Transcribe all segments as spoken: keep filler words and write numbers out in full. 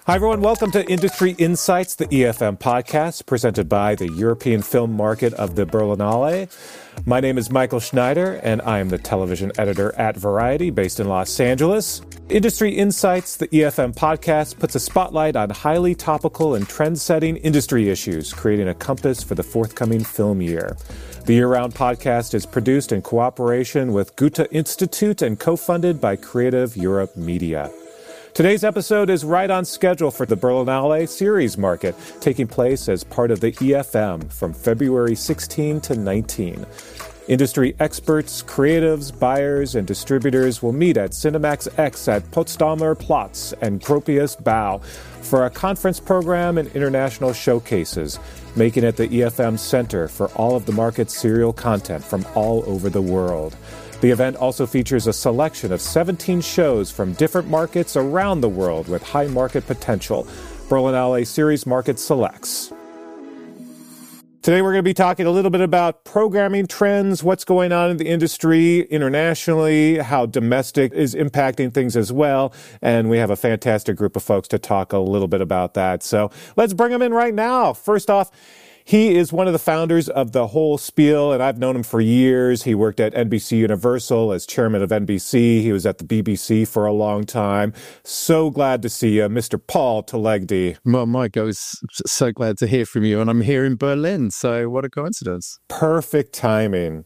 Hi, everyone. Welcome to Industry Insights, the E F M podcast presented by the European Film Market of the Berlinale. My name is Michael Schneider, and I am the television editor at Variety, based in Los Angeles. Industry Insights, the E F M podcast, puts a spotlight on highly topical and trend-setting industry issues, creating a compass for the forthcoming film year. The year-round podcast is produced in cooperation with Goethe Institute and co-funded by Creative Europe Media. Today's episode is right on schedule for the Berlinale series market, taking place as part of the E F M from February sixteenth to nineteenth. Industry experts, creatives, buyers, and distributors will meet at Cinemax X at Potsdamer Platz and Gropius Bau for a conference program and international showcases, making it the E F M center for all of the market's serial content from all over the world. The event also features a selection of seventeen shows from different markets around the world with high market potential. Berlinale Series Market selects. Today we're going to be talking a little bit about programming trends, what's going on in the industry internationally, how domestic is impacting things as well. And we have a fantastic group of folks to talk a little bit about that. So let's bring them in right now. First off, he is one of the founders of The Whole Spiel, and I've known him for years. He worked at N B C Universal as chairman of N B C. He was at the B B C for a long time. So glad to see you, Mister Paul Telegdi. Well, Mike, I was so glad to hear from you, and I'm here in Berlin, so what a coincidence. Perfect timing.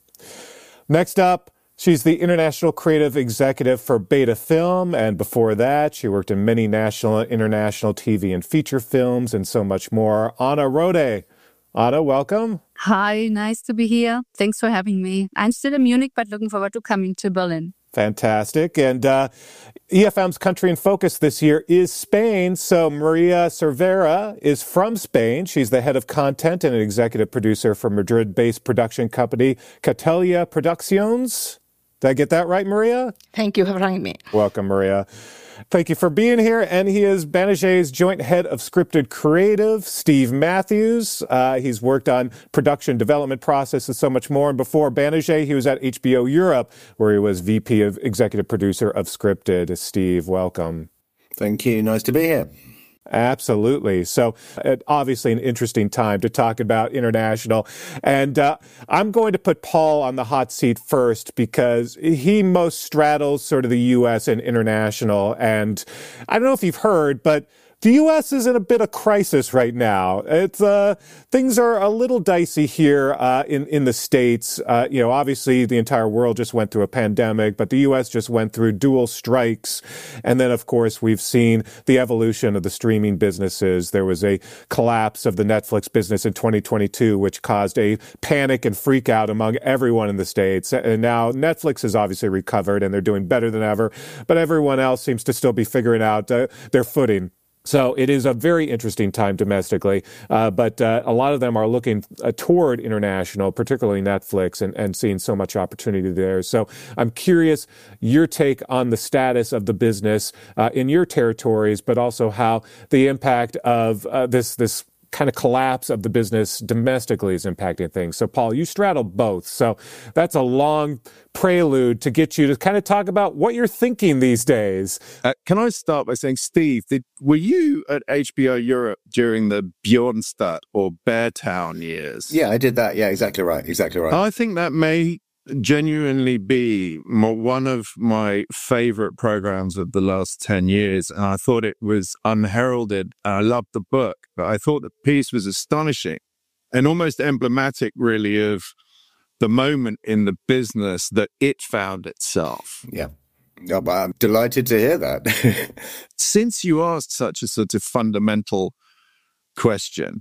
Next up, she's the international creative executive for Beta Film, and before that, she worked in many national and international T V and feature films and so much more. Anna Rode. Anna, welcome. Hi, nice to be here. Thanks for having me. I'm still in Munich, but looking forward to coming to Berlin. Fantastic. And uh, E F M's country in focus this year is Spain. So Maria Cervera is from Spain. She's the head of content and an executive producer for Madrid-based production company Catelia Producciones. Did I get that right, Maria? Thank you for having me. Welcome, Maria. Thank you for being here. And he is Banijay's joint head of scripted creative, Steve Matthews. Uh, he's worked on production development process and so much more. And before Banijay, he was at H B O Europe, where he was V P of executive producer of scripted. Steve, welcome. Thank you. Nice to be here. Absolutely. So uh, obviously an interesting time to talk about international. And uh, I'm going to put Paul on the hot seat first because he most straddles sort of the U S and international. And I don't know if you've heard, but the U S is in a bit of crisis right now. It's uh, things are a little dicey here uh, in in the States. Uh, you know, obviously the entire world just went through a pandemic, but the U S just went through dual strikes, and then of course we've seen the evolution of the streaming businesses. There was a collapse of the Netflix business in twenty twenty-two, which caused a panic and freak out among everyone in the States. And now Netflix has obviously recovered, and they're doing better than ever, but everyone else seems to still be figuring out uh, their footing. So it is a very interesting time domestically, uh, but uh, a lot of them are looking uh, toward international, particularly Netflix, and, and seeing so much opportunity there. So I'm curious your take on the status of the business uh, in your territories, but also how the impact of uh, this this kind of collapse of the business domestically is impacting things. So, Paul, you straddle both. So that's a long prelude to get you to kind of talk about what you're thinking these days. Uh, can I start by saying, Steve, did, were you at H B O Europe during the Bjornstadt or Beartown years? Yeah, I did that. Yeah, exactly right. Exactly right. I think that may genuinely be one of my favorite programs of the last ten years. And I thought it was unheralded. I loved the book, but I thought the piece was astonishing and almost emblematic, really, of the moment in the business that it found itself. Yeah. Yeah, but I'm delighted to hear that. Since you asked such a sort of fundamental question,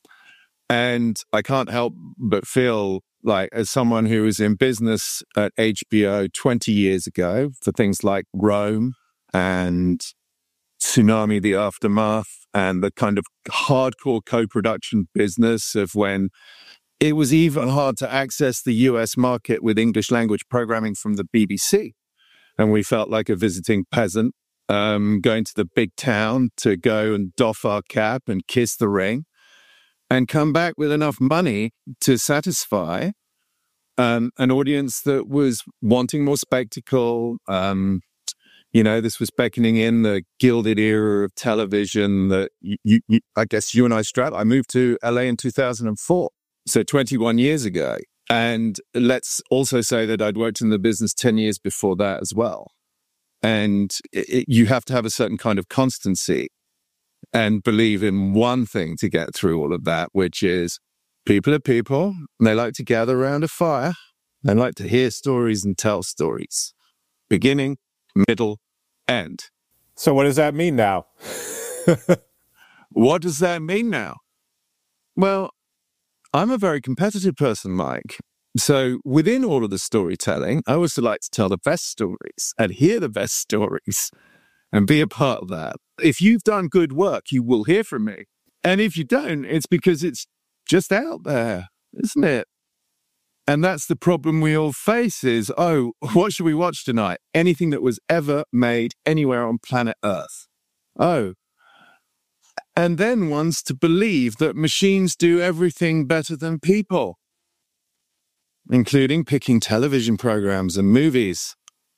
and I can't help but feel like, as someone who was in business at H B O twenty years ago for things like Rome and Tsunami, The Aftermath, and the kind of hardcore co-production business of when it was even hard to access the U S market with English language programming from the B B C. And we felt like a visiting peasant um, going to the big town to go and doff our cap and kiss the ring and come back with enough money to satisfy um, an audience that was wanting more spectacle, um, You know, this was beckoning in the gilded era of television that you, you, you, I guess you and I straddled. I moved to L A in two thousand four, so twenty-one years ago. And let's also say that I'd worked in the business ten years before that as well. And it, it, you have to have a certain kind of constancy and believe in one thing to get through all of that, which is people are people. And they like to gather around a fire. They like to hear stories and tell stories. Beginning, middle, end. So what does that mean now? What does that mean now? Well, I'm a very competitive person, Mike. So within all of the storytelling, I also like to tell the best stories and hear the best stories and be a part of that. If you've done good work, you will hear from me. And if you don't, it's because it's just out there, isn't it? And that's the problem we all face is, oh, what should we watch tonight? Anything that was ever made anywhere on planet Earth. Oh. And then wants to believe that machines do everything better than people, including picking television programs and movies.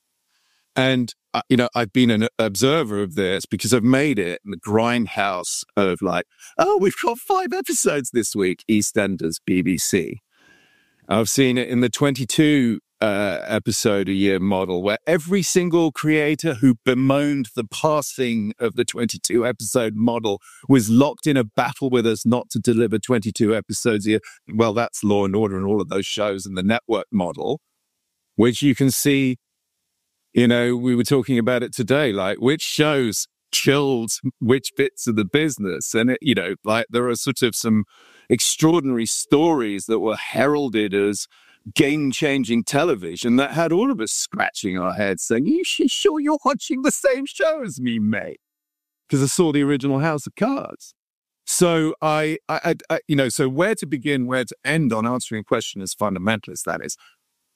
And, uh, you know, I've been an observer of this because I've made it in the grindhouse of like, oh, we've got five episodes this week, EastEnders, B B C. I've seen it in the twenty-two uh, episode a year model where every single creator who bemoaned the passing of the twenty-two episode model was locked in a battle with us not to deliver twenty-two episodes a year. Well, that's Law and Order and all of those shows in the network model, which you can see, you know, we were talking about it today, like which shows killed which bits of the business. And, it, you know, like there are sort of some extraordinary stories that were heralded as game-changing television that had all of us scratching our heads saying, you sure you're watching the same show as me, mate? Because I saw the original House of Cards. So I, I, I, you know, so where to begin, where to end on answering a question as fundamentalist, that is.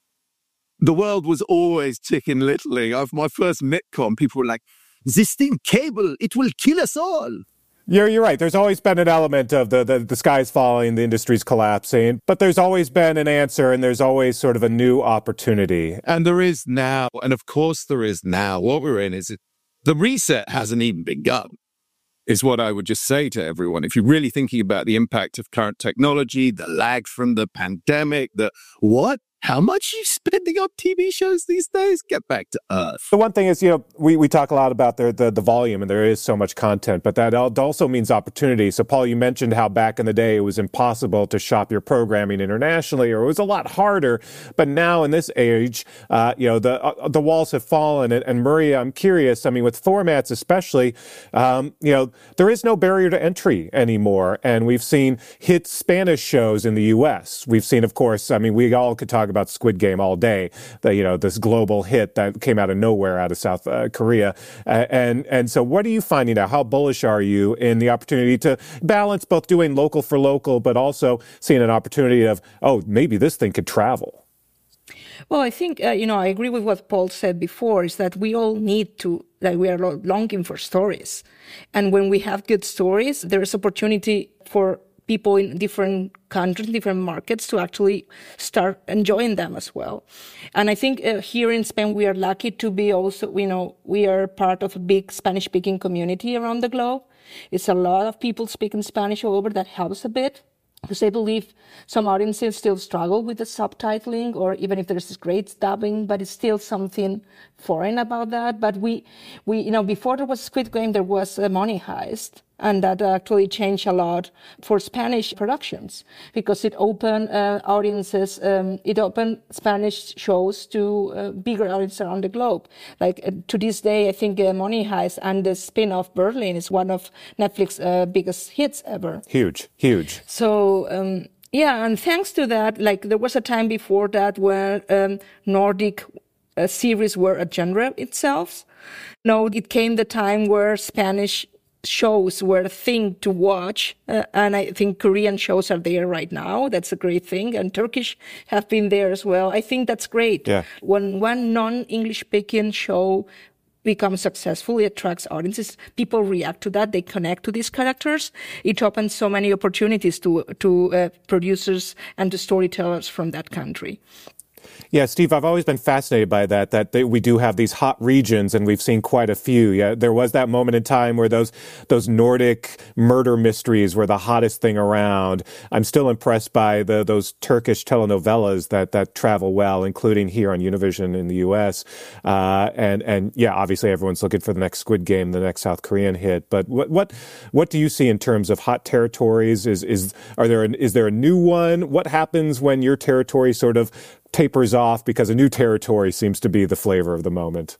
The world was always chicken littling. Of my first MitCon, people were like, this thing cable, it will kill us all. You're, you're right. There's always been an element of the, the, the sky's falling, the industry's collapsing, but there's always been an answer and there's always sort of a new opportunity. And there is now, and of course there is now. What we're in is the reset hasn't even begun, is what I would just say to everyone. If you're really thinking about the impact of current technology, the lag from the pandemic, the what? How much are you spending on T V shows these days? Get back to Earth. The one thing is, you know, we, we talk a lot about the, the the volume, and there is so much content, but that also means opportunity. So, Paul, you mentioned how back in the day it was impossible to shop your programming internationally, or it was a lot harder. But now in this age, uh, you know, the uh, the walls have fallen. And, and Maria, I'm curious. I mean, with formats especially, um, you know, there is no barrier to entry anymore. And we've seen hit Spanish shows in the U S. We've seen, of course, I mean, we all could talk about Squid Game all day, the, you know, this global hit that came out of nowhere out of South uh, Korea. Uh, and, and so what are you finding out? How bullish are you in the opportunity to balance both doing local for local, but also seeing an opportunity of, oh, maybe this thing could travel? Well, I think, uh, you know, I agree with what Paul said before, is that we all need to, that we are longing for stories. And when we have good stories, there is opportunity for people in different countries, different markets to actually start enjoying them as well. And I think uh, here in Spain, we are lucky to be also, you know, we are part of a big Spanish-speaking community around the globe. It's a lot of people speaking Spanish all over. That helps a bit. Because I believe some audiences still struggle with the subtitling, or even if there's this great dubbing, but it's still something foreign about that. But we, we, you know, before there was Squid Game, there was a Money Heist. And that actually changed a lot for Spanish productions because it opened uh, audiences, um, it opened Spanish shows to uh, bigger audiences around the globe. Like uh, to this day, I think uh, Money Heist and the spin-off Berlin is one of Netflix's uh, biggest hits ever. Huge, huge. So, um, yeah, and thanks to that, like there was a time before that where um, Nordic uh, series were a genre itself. No, it came the time where Spanish shows were a thing to watch, uh, and I think Korean shows are there right now. That's a great thing, and Turkish have been there as well. I think that's great. Yeah. When one non-English speaking show becomes successful, it attracts audiences. People react to that. They connect to these characters. It opens so many opportunities to to uh, producers and to storytellers from that country. Yeah, Steve, I've always been fascinated by that, that they, we do have these hot regions, and we've seen quite a few. Yeah, there was that moment in time where those those Nordic murder mysteries were the hottest thing around. I'm still impressed by the those Turkish telenovelas that, that travel well, including here on Univision in the U S. Uh, and, and yeah, obviously everyone's looking for the next Squid Game, the next South Korean hit. But what what what do you see in terms of hot territories? Is is are there an, is there a new one? What happens when your territory sort of tapers off because a new territory seems to be the flavor of the moment?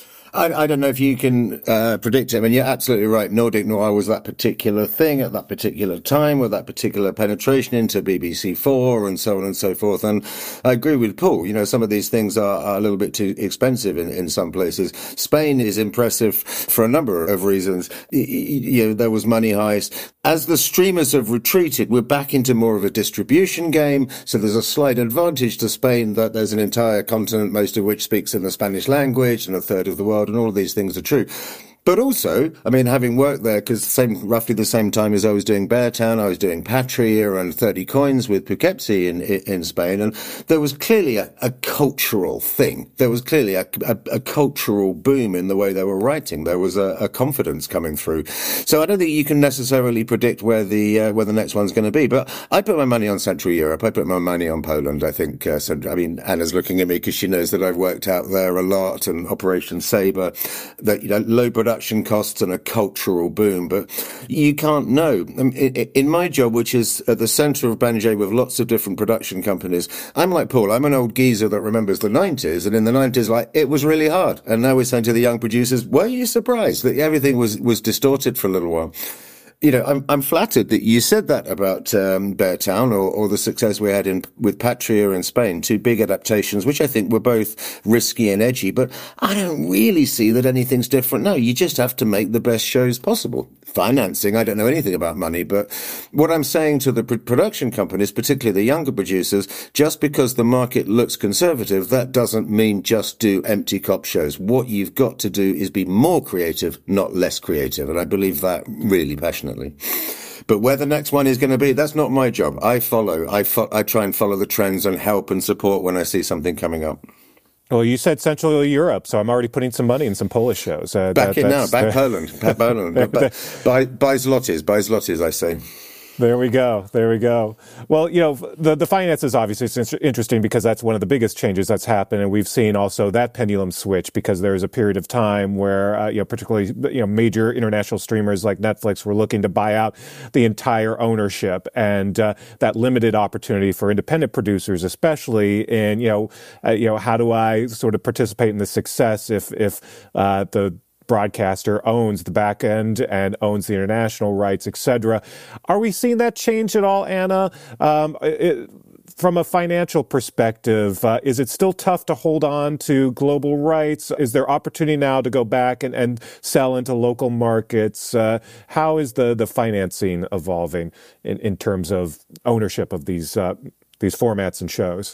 I, I don't know if you can uh, predict it. I mean, you're absolutely right. Nordic noir was that particular thing at that particular time with that particular penetration into B B C Four and so on and so forth. And I agree with Paul. You know, some of these things are, are a little bit too expensive in, in some places. Spain is impressive for a number of reasons. You, you know, there was Money Heist. As the streamers have retreated, we're back into more of a distribution game. So there's a slight advantage to Spain that there's an entire continent, most of which speaks in the Spanish language, and a third of the world, and all of these things are true. But also, I mean, having worked there, because same, roughly the same time as I was doing Beartown, I was doing Patria and thirty Coins with Poughkeepsie in, in Spain. And there was clearly a, a cultural thing. There was clearly a, a, a cultural boom in the way they were writing. There was a, a confidence coming through. So I don't think you can necessarily predict where the, uh, where the next one's going to be. But I put my money on Central Europe. I put my money on Poland. I think, uh, so, I mean, Anna's looking at me because she knows that I've worked out there a lot, and Operation Sabre, that, you know, low production costs and a cultural boom, but you can't know. In my job, which is at the centre of Banijay with lots of different production companies, I'm like Paul, I'm an old geezer that remembers the nineties, and in the nineties, like, it was really hard. And now we're saying to the young producers, were you surprised that everything was, was distorted for a little while? You know, I'm, I'm flattered that you said that about um, Beartown, or, or the success we had in with Patria in Spain, two big adaptations, which I think were both risky and edgy. But I don't really see that anything's different. No, you just have to make the best shows possible. Financing, I don't know anything about money, but what I'm saying to the pr- production companies, particularly the younger producers, just because the market looks conservative, that doesn't mean just do empty cop shows. What you've got to do is be more creative, not less creative. And I believe that really passionately. But where the next one is going to be, that's not my job. I follow. I, fo- I try and follow the trends and help and support when I see something coming up. Well, you said Central Europe, so I'm already putting some money in some Polish shows. Uh, back that, in now, back Poland, back Poland. Buy, buy zlotys, buy zlotys, I say. There we go. There we go. Well, you know, the, the finances obviously is interesting because that's one of the biggest changes that's happened. And we've seen also that pendulum switch because there was a period of time where, uh, you know, particularly, you know, major international streamers like Netflix were looking to buy out the entire ownership, and uh, that limited opportunity for independent producers, especially in, you know, uh, you know, how do I sort of participate in the success if, if uh, the broadcaster owns the back end and owns the international rights, et cetera. Are we seeing that change at all, Anna? Um, it, from a financial perspective, uh, is it still tough to hold on to global rights? Is there opportunity now to go back and, and sell into local markets? Uh, how is the, the financing evolving in, in terms of ownership of these uh, these formats and shows?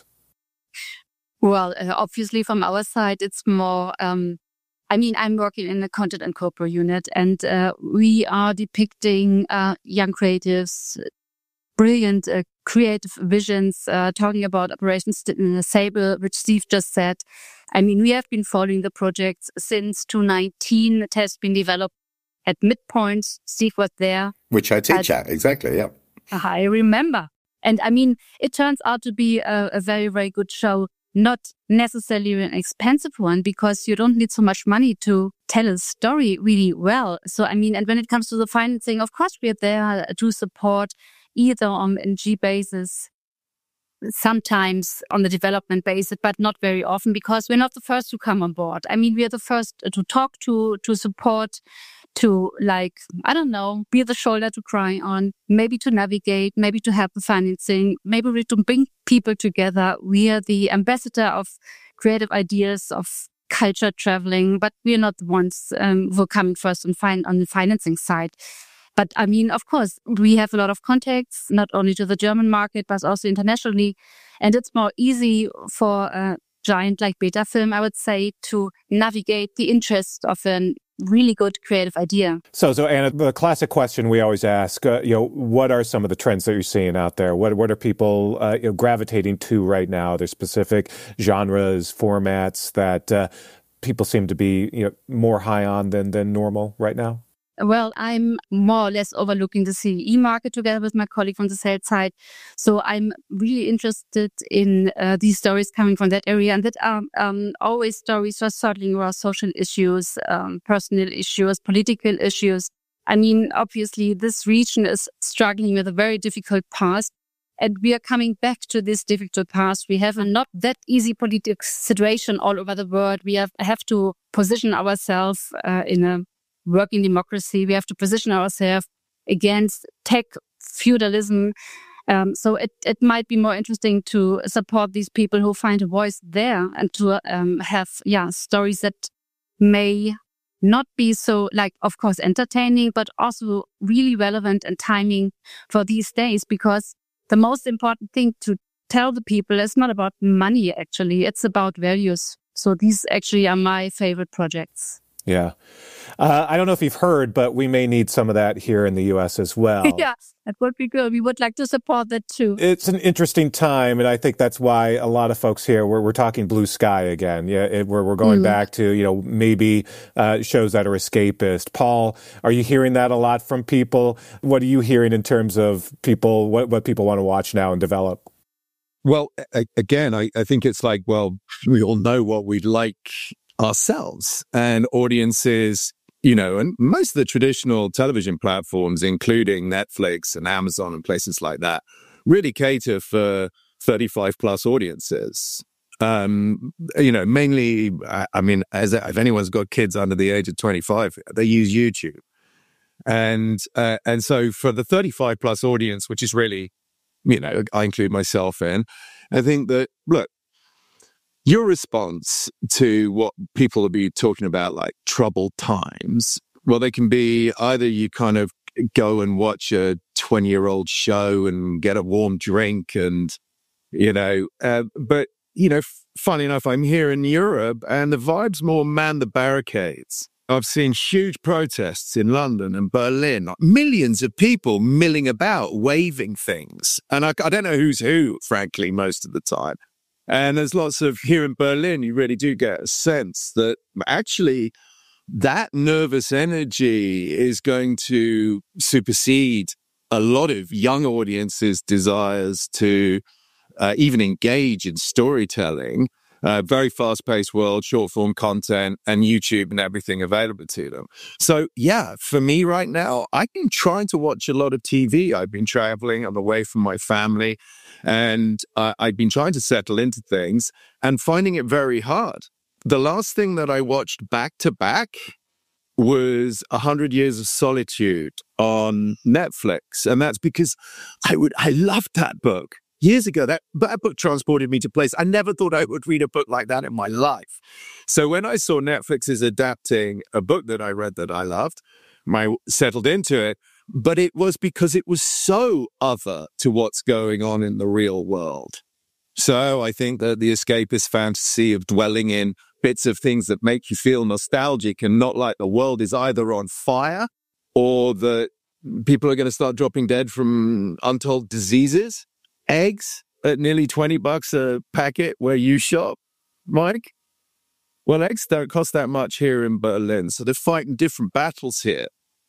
Well, uh, obviously from our side, it's more... Um I mean, I'm working in the content and corporate unit, and uh, we are depicting uh, young creatives, brilliant uh, creative visions, uh, talking about Operation Sabre, which Steve just said. I mean, we have been following the project since two thousand nineteen. It has been developed at Midpoint. Steve was there. Which I teach at, exactly, yeah. I remember. And I mean, it turns out to be a, a very, very good show. Not necessarily an expensive one, because you don't need so much money to tell a story really well. So, I mean, and when it comes to the financing, of course, we are there to support either on an G basis, sometimes on the development basis, but not very often, because we're not the first to come on board. I mean, we are the first to talk to, to support, to like, I don't know, be the shoulder to cry on, maybe to navigate, maybe to help the financing, maybe to bring people together. We are the ambassador of creative ideas, of culture traveling, but we are not the ones um, who are coming first on, fin- on the financing side. But I mean, of course, we have a lot of contacts, not only to the German market, but also internationally. And it's more easy for a giant like Beta Film, I would say, to navigate the interest of an really good creative idea. So, so Anna, the classic question we always ask, uh, you know, what are some of the trends that you're seeing out there? What what are people uh, you know, gravitating to right now? There's specific genres, formats that uh, people seem to be, you know, more high on than than normal right now. Well, I'm more or less overlooking the C E market together with my colleague from the sales side. So I'm really interested in uh, these stories coming from that area, and that are um, always stories for circling around social issues, um, personal issues, political issues. I mean, obviously, this region is struggling with a very difficult past, and we are coming back to this difficult past. We have a not that easy political situation all over the world. We have, have to position ourselves uh, in a working democracy. We have to position ourselves against tech feudalism. Um, so it, it might be more interesting to support these people who find a voice there, and to um, have yeah stories that may not be so, like, of course, entertaining, but also really relevant and timing for these days. Because the most important thing to tell the people is not about money, actually. It's about values. So these actually are my favorite projects. Yeah. Uh, I don't know if you've heard, but we may need some of that here in the U S as well. Yeah, that would be good. We would like to support that too. It's an interesting time, and I think that's why a lot of folks here, we're, we're talking blue sky again. Yeah, it, we're, we're going mm. back to, you know, maybe uh, shows that are escapist. Paul, are you hearing that a lot from people? What are you hearing in terms of people, what, what people want to watch now and develop? Well, a- again, I, I think it's like, well, we all know what we'd like ourselves, and audiences, you know, and most of the traditional television platforms, including Netflix and Amazon and places like that, really cater for thirty-five plus audiences. Um, you know, mainly, I, I mean, as if anyone's got kids under the age of twenty-five, they use YouTube. And, uh, and so for the thirty-five plus audience, which is really, you know, I include myself in, I think that, look, your response to what people will be talking about, like troubled times, well, they can be either you kind of go and watch a twenty-year-old show and get a warm drink and, you know, uh, but, you know, f- funny enough, I'm here in Europe and the vibe's more man the barricades. I've seen huge protests in London and Berlin, millions of people milling about, waving things. And I, I don't know who's who, frankly, most of the time. And there's lots of, here in Berlin, you really do get a sense that actually that nervous energy is going to supersede a lot of young audiences' desires to uh, even engage in storytelling. Uh, very fast-paced world, short-form content, and YouTube and everything available to them. So, yeah, for me right now, I've been trying to watch a lot of T V. I've been traveling. I'm away from my family. And uh, I've been trying to settle into things and finding it very hard. The last thing that I watched back-to-back was one hundred Years of Solitude on Netflix. And that's because I would I loved that book. Years ago, that, that book transported me to place. I never thought I would read a book like that in my life. So when I saw Netflix is adapting a book that I read that I loved, I settled into it. But it was because it was so other to what's going on in the real world. So I think that the escapist fantasy of dwelling in bits of things that make you feel nostalgic and not like the world is either on fire or that people are going to start dropping dead from untold diseases. Eggs at nearly twenty bucks a packet where you shop, Mike? Well, eggs don't cost that much here in Berlin, so they're fighting different battles here.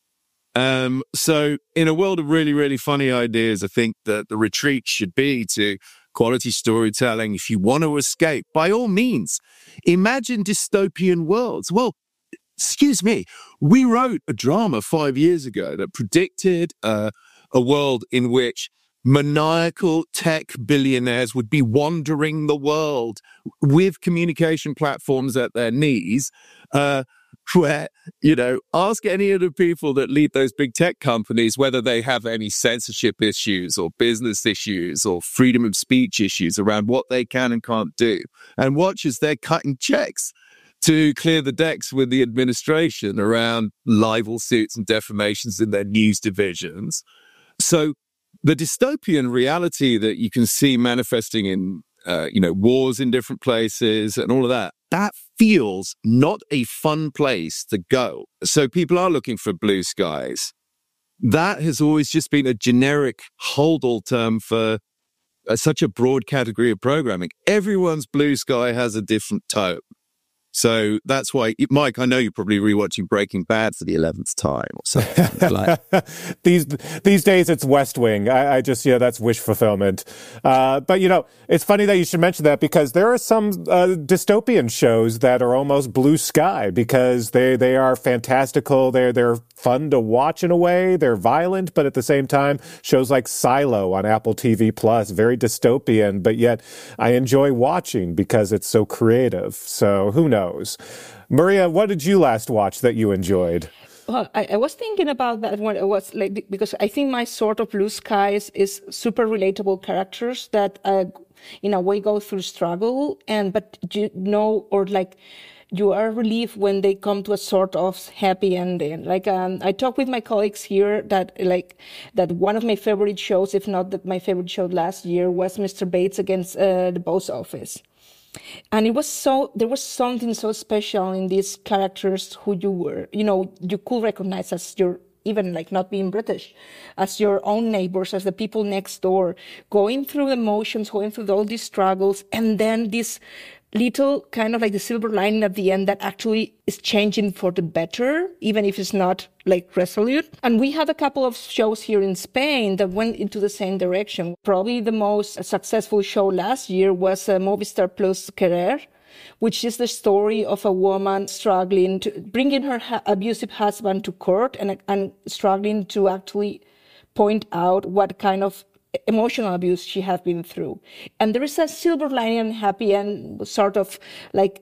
Um, so in a world of really, really funny ideas, I think that the retreat should be to quality storytelling. If you want to escape, by all means, imagine dystopian worlds. Well, excuse me, we wrote a drama five years ago that predicted uh, a world in which maniacal tech billionaires would be wandering the world with communication platforms at their knees, uh, where, you know, ask any of the people that lead those big tech companies whether they have any censorship issues or business issues or freedom of speech issues around what they can and can't do. And watch as they're cutting checks to clear the decks with the administration around libel suits and defamations in their news divisions. So the dystopian reality that you can see manifesting in, uh, you know, wars in different places and all of that, that feels not a fun place to go. So people are looking for blue skies. That has always just been a generic hold-all term for uh, such a broad category of programming. Everyone's blue sky has a different tone. So that's why, Mike, I know you're probably rewatching Breaking Bad for the eleventh time or something. Like. these these days, it's West Wing. I, I just, you know, that's wish fulfillment. Uh, but, you know, it's funny that you should mention that because there are some uh, dystopian shows that are almost blue sky because they, they are fantastical. They're, they're fun to watch in a way. They're violent, but at the same time, shows like Silo on Apple T V Plus, very dystopian, but yet I enjoy watching because it's so creative. So who knows? Maria, what did you last watch that you enjoyed? Well, I, I was thinking about that when it was like, because I think my sort of blue skies is super relatable characters that, uh, in a way, go through struggle, and but you know, or like, you are relieved when they come to a sort of happy ending. Like, um, I talked with my colleagues here that, like, that one of my favorite shows, if not the, my favorite show last year, was Mister Bates Against uh, the Post Office. And it was so, there was something so special in these characters who you were, you know, you could recognize as your, even like not being British, as your own neighbors, as the people next door, going through the motions, going through all these struggles, and then this little kind of like the silver lining at the end that actually is changing for the better, even if it's not like resolute. And we had a couple of shows here in Spain that went into the same direction. Probably the most successful show last year was uh, Movistar Plus Querer, which is the story of a woman struggling to bringing her ha- abusive husband to court and, and struggling to actually point out what kind of emotional abuse she has been through. And there is a silver lining and happy end sort of like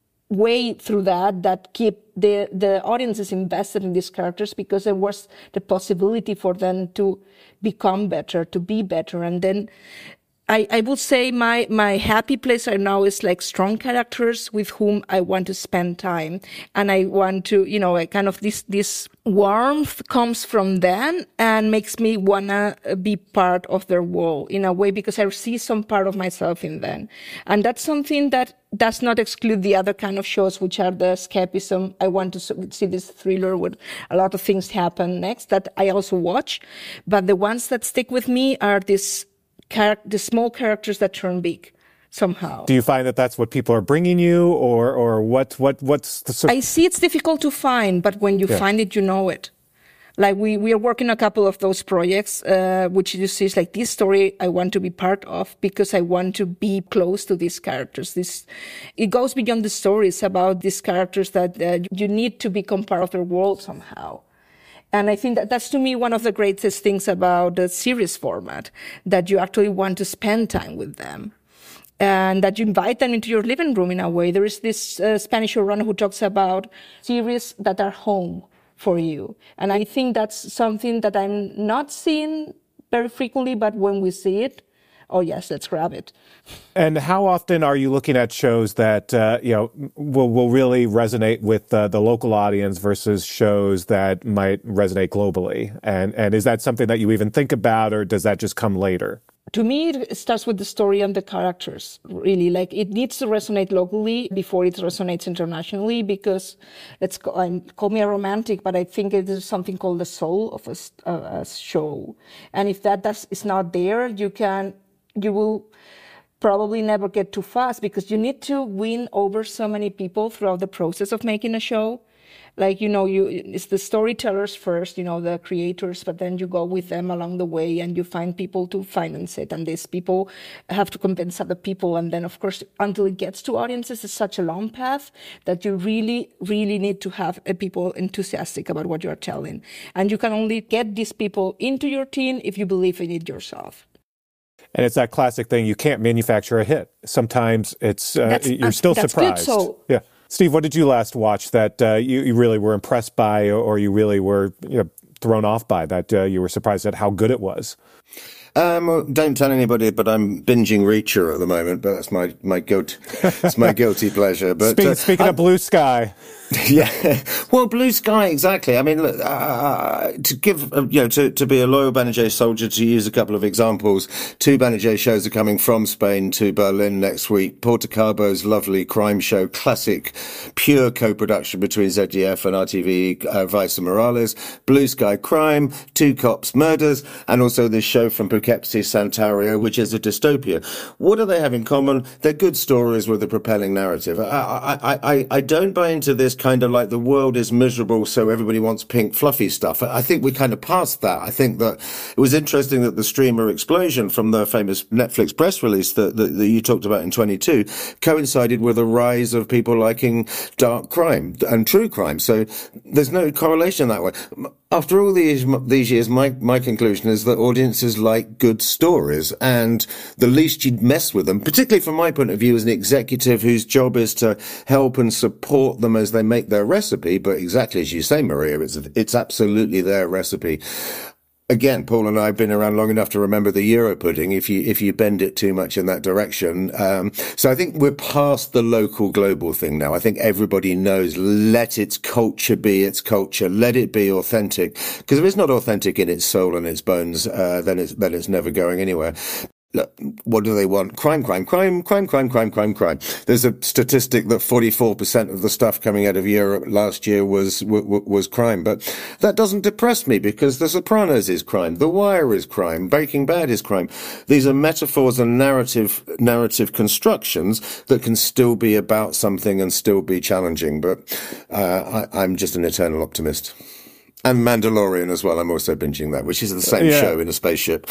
way through that that keep the, the audiences invested in these characters because there was the possibility for them to become better, to be better. And then I, I would say my, my happy place right now is like strong characters with whom I want to spend time. And I want to, you know, I kind of this, this warmth comes from them and makes me wanna be part of their world in a way because I see some part of myself in them. And that's something that does not exclude the other kind of shows, which are the escapism. I want to see this thriller where a lot of things happen next that I also watch. But the ones that stick with me are these Char- the small characters that turn big somehow. Do you find that that's what people are bringing you, or or what what what's the? Sur- I see it's difficult to find, but when you yeah. find it, you know it. Like we we are working a couple of those projects, uh, which you see is like this story I want to be part of because I want to be close to these characters. This it goes beyond the stories about these characters that uh, you need to become part of their world somehow. And I think that that's to me one of the greatest things about the series format, that you actually want to spend time with them and that you invite them into your living room in a way. There is this uh, Spanish showrunner who talks about series that are home for you. And I think that's something that I'm not seeing very frequently, but when we see it, oh yes, let's grab it. And how often are you looking at shows that uh, you know will will really resonate with uh, the local audience versus shows that might resonate globally? And and is that something that you even think about, or does that just come later? To me, it starts with the story and the characters, really. Like, it needs to resonate locally before it resonates internationally, because, let's call, um, call me a romantic, but I think it is something called the soul of a, uh, a show. And if that does, is not there, you can, you will probably never get too fast, because you need to win over so many people throughout the process of making a show. Like, you know, you it's the storytellers first, you know, the creators, but then you go with them along the way and you find people to finance it. And these people have to convince other people. And then, of course, until it gets to audiences, it's such a long path that you really, really need to have uh, people enthusiastic about what you're telling. And you can only get these people into your team if you believe in it yourself. And it's that classic thing, you can't manufacture a hit. Sometimes it's uh, you're uh, still that's surprised. Good, so. Yeah. Steve, what did you last watch that uh, you, you really were impressed by, or you really were you know, thrown off by, that uh, you were surprised at how good it was? Um, don't tell anybody, but I'm binging Reacher at the moment. But that's my my guilt. It's my guilty pleasure. But speaking, uh, speaking of Blue Sky. Yeah, well, Blue Sky, exactly. I mean, look, uh, to give, uh, you know, to, to be a loyal Banijay soldier, to use a couple of examples, two Banijay shows are coming from Spain to Berlin next week. Porto Cabos lovely crime show, classic, pure co-production between Z D F and R T V, uh, Vice and Morales. Blue Sky Crime, Two Cops Murders, and also this show from Poughkeepsie, Santario, which is a dystopia. What do they have in common? They're good stories with a propelling narrative. I, I, I, I don't buy into this kind of like the world is miserable, so everybody wants pink fluffy stuff. I think we're kind of past that. I think that it was interesting that the streamer explosion from the famous Netflix press release that, that, that you talked about in twenty-two coincided with a rise of people liking dark crime and true crime. So there's no correlation that way. After all these these years, my, my conclusion is that audiences like good stories, and the least you'd mess with them, particularly from my point of view as an executive whose job is to help and support them as they make their recipe. But exactly as you say, Maria, it's it's absolutely their recipe. Again, Paul and I have been around long enough to remember the Euro pudding if you if you bend it too much in that direction. Um, so I think we're past the local global thing now. I think everybody knows, let its culture be its culture. Let it be authentic. Because if it's not authentic in its soul and its bones, uh, then it's then it's never going anywhere. Look, what do they want? Crime, crime, crime, crime, crime, crime, crime, crime. There's a statistic that forty-four percent of the stuff coming out of Europe last year was w- was crime. But that doesn't depress me, because The Sopranos is crime, The Wire is crime, Breaking Bad is crime. These are metaphors and narrative narrative constructions that can still be about something and still be challenging. But uh, I, I'm just an eternal optimist. And Mandalorian as well. I'm also binging that, which is the same yeah. show in a spaceship.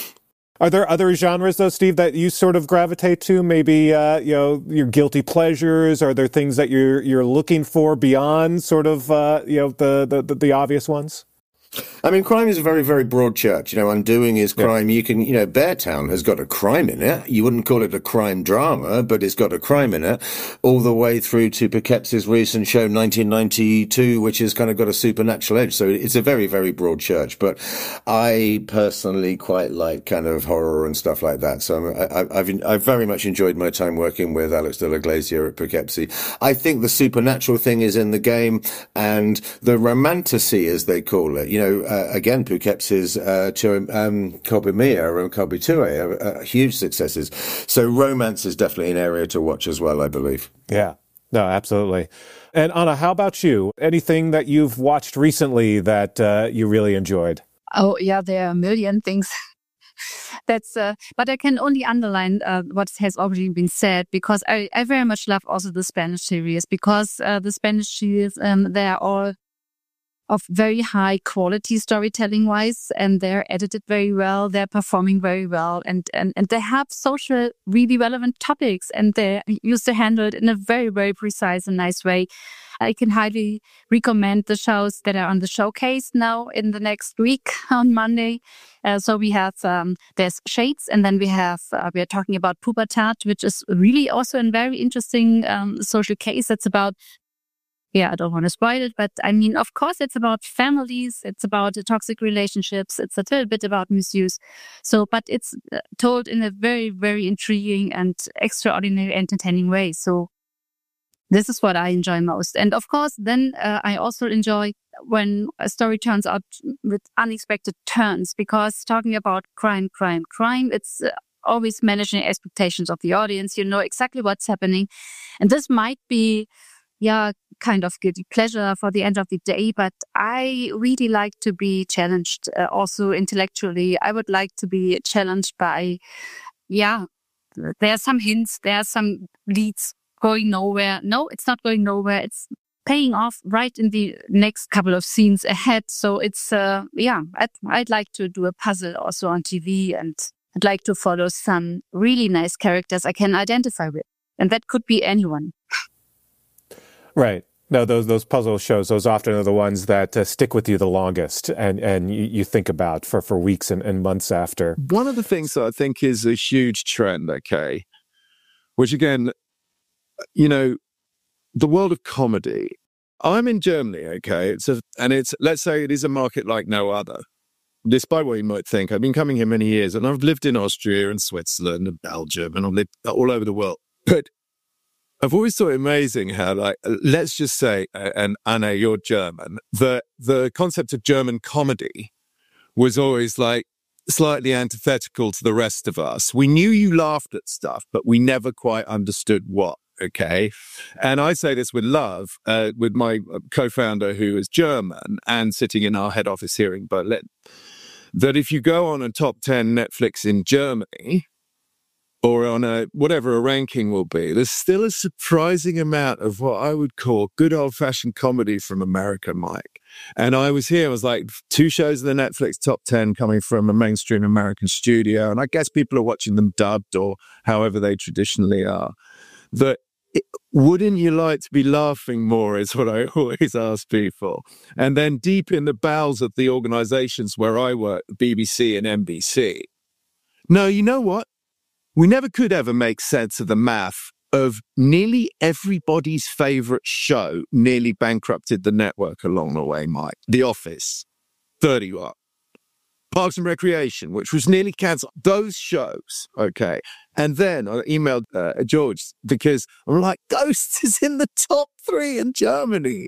Are there other genres, though, Steve, that you sort of gravitate to? Maybe, uh, you know, your guilty pleasures? Are there things that you're you're looking for beyond sort of, uh, you know, the, the, the obvious ones? I mean, crime is a very, very broad church. You know, Undoing is crime. Yeah. You can, you know, Beartown has got a crime in it. You wouldn't call it a crime drama, but it's got a crime in it. All the way through to Poughkeepsie's recent show, nineteen ninety-two, which has kind of got a supernatural edge. So it's a very, very broad church. But I personally quite like kind of horror and stuff like that. So I, I've, I've very much enjoyed my time working with Alex de la Glacia at Poughkeepsie. I think the supernatural thing is in the game, and the romantasy, as they call it, you know, uh, again, Poughkeepsie's uh, um, Kobimia and Kobitue are uh, huge successes. So romance is definitely an area to watch as well, I believe. Yeah, no, absolutely. And Anna, how about you? Anything that you've watched recently that uh, you really enjoyed? Oh, yeah, there are a million things. That's, uh, but I can only underline uh, what has already been said, because I, I very much love also the Spanish series, because uh, the Spanish series, um, they are all of very high quality storytelling wise, and they're edited very well, they're performing very well, and, and, and they have social, really relevant topics, and they used to handle it in a very, very precise and nice way. I can highly recommend the shows that are on the showcase now in the next week on Monday. Uh, so we have, um, there's Shades, and then we have, uh, we are talking about Pubertad, which is really also a very interesting um, social case. That's about, yeah, I don't want to spoil it, but I mean, of course, it's about families, it's about toxic relationships, it's a little bit about misuse. So, but it's uh, told in a very, very intriguing and extraordinary, entertaining way. So this is what I enjoy most. And of course, then uh, I also enjoy when a story turns out with unexpected turns, because talking about crime, crime, crime, it's uh, always managing expectations of the audience. You know exactly what's happening. And this might be, yeah, kind of guilty pleasure for the end of the day, but I really like to be challenged uh, also intellectually. I would like to be challenged by, yeah, there are some hints, there are some leads going nowhere. No, it's not going nowhere. It's paying off right in the next couple of scenes ahead. So it's, uh, yeah, I'd, I'd like to do a puzzle also on T V, and I'd like to follow some really nice characters I can identify with. And that could be anyone. Right. No, those those puzzle shows, those often are the ones that uh, stick with you the longest, and, and you, you think about for, for weeks and, and months after. One of the things that I think is a huge trend, okay, which again, you know, the world of comedy. I'm in Germany, okay, it's a, and it's, let's say it is a market like no other. despite what you might think, I've been coming here many years, and I've lived in Austria and Switzerland and Belgium, and I've lived all over the world. But I've always thought it amazing how, like, let's just say, and Anna, you're German, the the concept of German comedy was always like slightly antithetical to the rest of us. We knew you laughed at stuff, but we never quite understood what. Okay. And I say this with love, uh, with my co-founder who is German and sitting in our head office here in Berlin, that if you go on a top ten Netflix in Germany or on a whatever a ranking will be, there's still a surprising amount of what I would call good old-fashioned comedy from America, Mike. And I was here, I was like two shows in the Netflix top ten coming from a mainstream American studio. And I guess people are watching them dubbed or however they traditionally are. That it, wouldn't you like to be laughing more is what I always ask people. And then deep in the bowels of the organizations where I work, B B C and N B C. No, you know what? We never could ever make sense of the math of nearly everybody's favorite show nearly bankrupted the network along the way, Mike. The Office, thirty Rock, Parks and Recreation, which was nearly cancelled. Those shows, okay. And then I emailed uh, George because I'm like, Ghost is in the top three in Germany.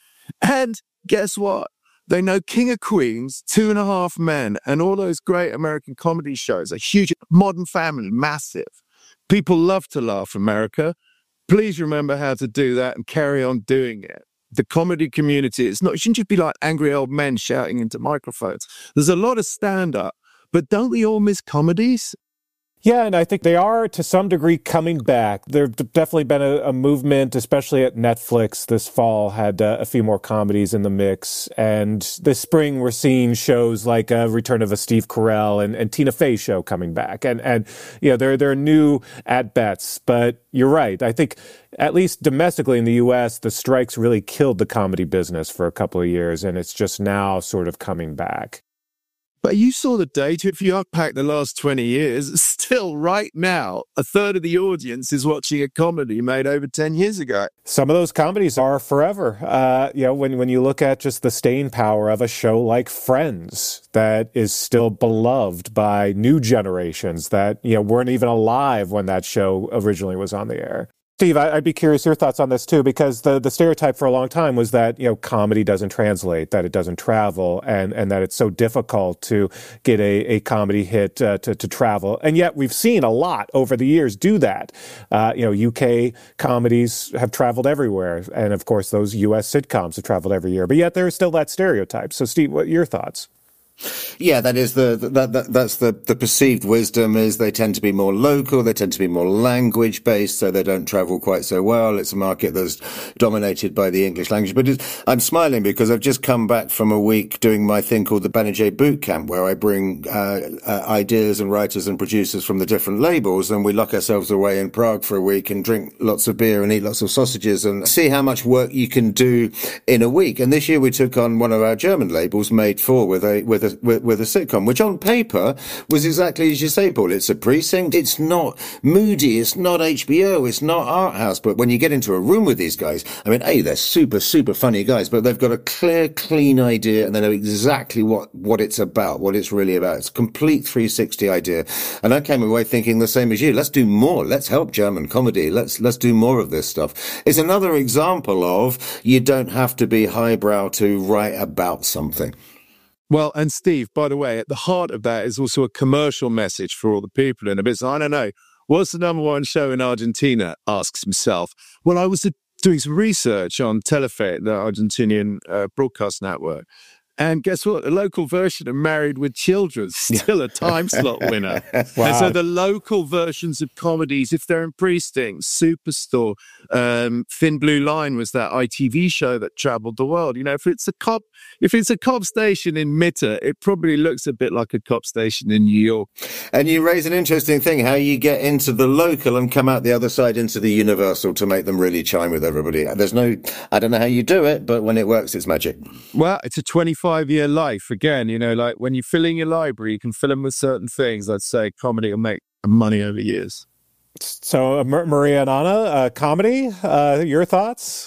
And guess what? They know King of Queens, Two and a Half Men, and all those great American comedy shows. A huge Modern Family, massive. People love to laugh, America. Please remember how to do that and carry on doing it. The comedy community, it's not, it shouldn't just be like angry old men shouting into microphones. There's a lot of stand-up, but don't we all miss comedies? Yeah, and I think they are, to some degree, coming back. There's definitely been a, a movement, especially at Netflix this fall, had uh, a few more comedies in the mix. And this spring, we're seeing shows like uh, Return of a Steve Carell and, and Tina Fey show coming back. And, and you know, there, there are new at-bats. But you're right. I think, at least domestically in the U S, the strikes really killed the comedy business for a couple of years, and it's just now sort of coming back. But you saw the data. If you unpack the last twenty years, still right now, a third of the audience is watching a comedy made over ten years ago. Some of those comedies are forever. Uh, you know, when, when you look at just the staying power of a show like Friends that is still beloved by new generations that, you know, weren't even alive when that show originally was on the air. Steve, I'd be curious your thoughts on this too, because the, the stereotype for a long time was that, you know, comedy doesn't translate, that it doesn't travel, and, and that it's so difficult to get a, a comedy hit uh, to, to travel. And yet we've seen a lot over the years do that. Uh, you know, U K comedies have traveled everywhere. And of course, those U S sitcoms have traveled every year. But yet there's still that stereotype. So Steve, what are your thoughts? Yeah, that is the that, that that's the the perceived wisdom is they tend to be more local, they tend to be more language based, so they don't travel quite so well. It's a market that's dominated by the English language. But it's, I'm smiling because I've just come back from a week doing my thing called the Banijay Boot Camp, where I bring uh, uh, ideas and writers and producers from the different labels, and we lock ourselves away in Prague for a week and drink lots of beer and eat lots of sausages and see how much work you can do in a week. And this year we took on one of our German labels, Made For, with a with a With, with a sitcom, which on paper was exactly as you say, Paul. It's a precinct. It's not moody. It's not H B O. It's not art house. But when you get into a room with these guys, I mean, A, they're super, super funny guys, but they've got a clear, clean idea and they know exactly what, what it's about, what it's really about. It's a complete three sixty idea. And I came away thinking the same as you. Let's do more. Let's help German comedy. Let's, let's do more of this stuff. It's another example of you don't have to be highbrow to write about something. Well, and Steve, by the way, at the heart of that is also a commercial message for all the people in the business. I don't know, what's the number one show in Argentina? Asks himself. Well, I was doing some research on Telefe, the Argentinian uh, broadcast network. And guess what? The local version of Married with Children, still a time slot winner. Wow. And so the local versions of comedies, if they're in precincts, Superstore, um, Thin Blue Line was that I T V show that traveled the world. You know, if it's a cop, if it's a cop station in Mitte, it probably looks a bit like a cop station in New York. And you raise an interesting thing, how you get into the local and come out the other side into the universal to make them really chime with everybody. There's no, I don't know how you do it, but when it works, it's magic. Well, it's a twenty-five year life. Again, you know, like when you're filling your library, you can fill them with certain things. I'd say comedy will make money over years. So, uh, Maria and Anna, uh, comedy, uh, your thoughts?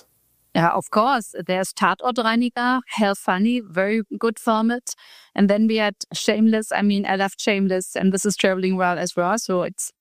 Yeah, of course. There's Tatortreiniger, hell funny, very good format. And then we had Shameless. I mean, I loved Shameless, and this is traveling well as well. So it's,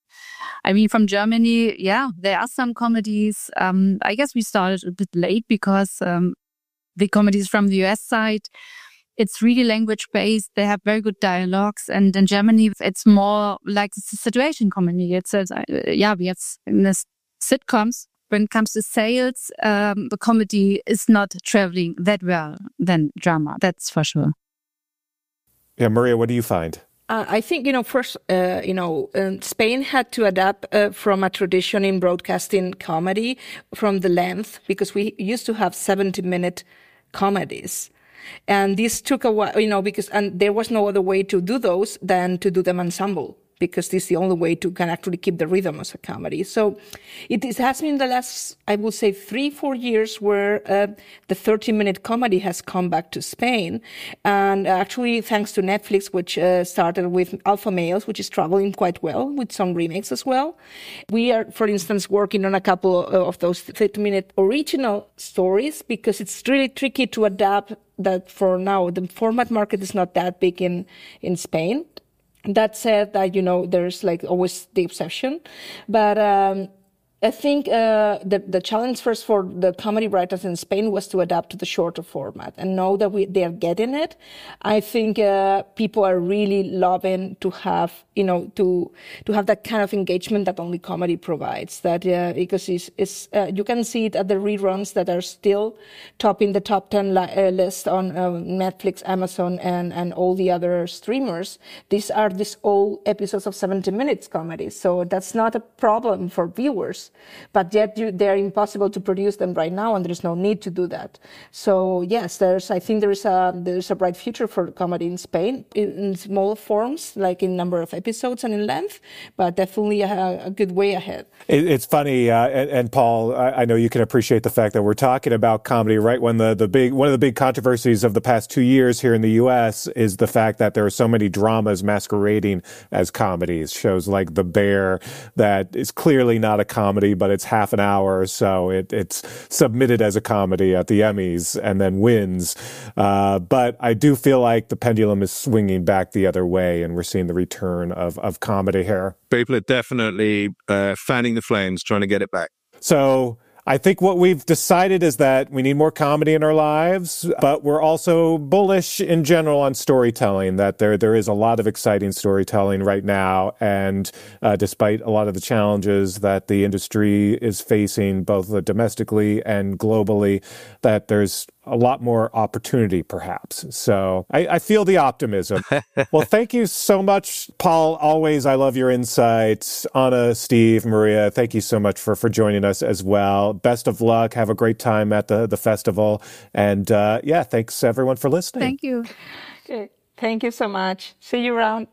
I mean, from Germany, yeah, there are some comedies. Um, I guess we started a bit late because um, the comedies from the U S side, it's really language-based. They have very good dialogues. And in Germany, it's more like a situation comedy. It's, uh, yeah, we have in the sitcoms. When it comes to sales, um, the comedy is not traveling that well than drama. That's for sure. Yeah, Maria, what do you find? Uh, I think, you know, first, uh, you know, um, Spain had to adapt uh, from a tradition in broadcasting comedy from the length, because we used to have seventy minute comedies. And this took a while, you know, because, and there was no other way to do those than to do them ensemble, because this is the only way to can actually keep the rhythm as a comedy. So it, it has been the last, I would say, three, four years where uh, the thirty minute comedy has come back to Spain. And actually, thanks to Netflix, which uh, started with Alpha Males, which is traveling quite well with some remakes as well. We are, for instance, working on a couple of those thirty minute original stories, because it's really tricky to adapt that for now. The format market is not that big in, in Spain. That said, that, you know, there's like always the obsession. But um, I think uh, the, the challenge first for the comedy writers in Spain was to adapt to the shorter format and know that we, they are getting it. I think uh, people are really loving to have, you know, to to have that kind of engagement that only comedy provides. That uh, because it's, it's uh, you can see it at the reruns that are still topping the top ten li- uh, list on uh, Netflix, Amazon, and and all the other streamers. These are these old episodes of seventy minutes comedy, so that's not a problem for viewers. But yet you, they're impossible to produce them right now, and there's no need to do that. So yes, there's I think there is a there's a bright future for comedy in Spain in, in small forms, like in number of episodes and in length, but definitely a, a good way ahead. It, it's funny, uh, and, and Paul, I, I know you can appreciate the fact that we're talking about comedy right when the, the big one of the big controversies of the past two years here in the U S is the fact that there are so many dramas masquerading as comedies. Shows like The Bear that is clearly not a comedy, but it's half an hour or so. It, it's submitted as a comedy at the Emmys and then wins. Uh, but I do feel like the pendulum is swinging back the other way, and we're seeing the return of, of comedy here. People are definitely uh, fanning the flames, trying to get it back. So I think what we've decided is that we need more comedy in our lives, but we're also bullish in general on storytelling, that there there is a lot of exciting storytelling right now. And uh, despite a lot of the challenges that the industry is facing, both domestically and globally, that there's a lot more opportunity, perhaps. So I, I feel the optimism. Well, thank you so much, Paul. Always, I love your insights. Anna, Steve, Maria, thank you so much for, for joining us as well. Best of luck. Have a great time at the, the festival. And uh, yeah, thanks everyone for listening. Thank you. Okay. Thank you so much. See you around.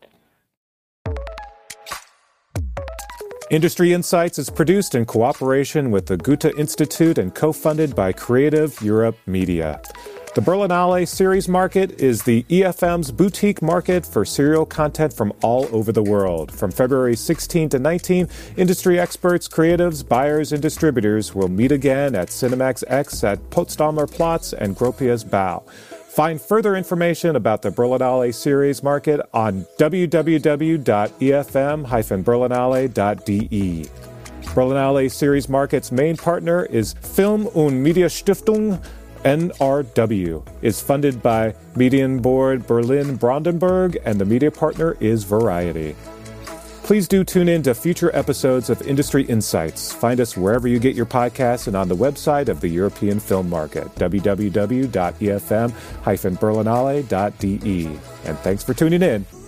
Industry Insights is produced in cooperation with the Goethe Institute and co-funded by Creative Europe Media. The Berlinale Series Market is the E F M's boutique market for serial content from all over the world. From February sixteenth to nineteenth, industry experts, creatives, buyers, and distributors will meet again at Cinemax X at Potsdamer Platz and Gropius Bau. Find further information about the Berlinale Series Market on w w w dot e f m dash berlinale dot d e. Berlinale Series Market's main partner is Film- und Medienstiftung, N R W, is funded by Medienboard Berlin-Brandenburg, and the media partner is Variety. Please do tune in to future episodes of Industry Insights. Find us wherever you get your podcasts and on the website of the European Film Market, w w w dot e f m dash berlinale dot d e. And thanks for tuning in.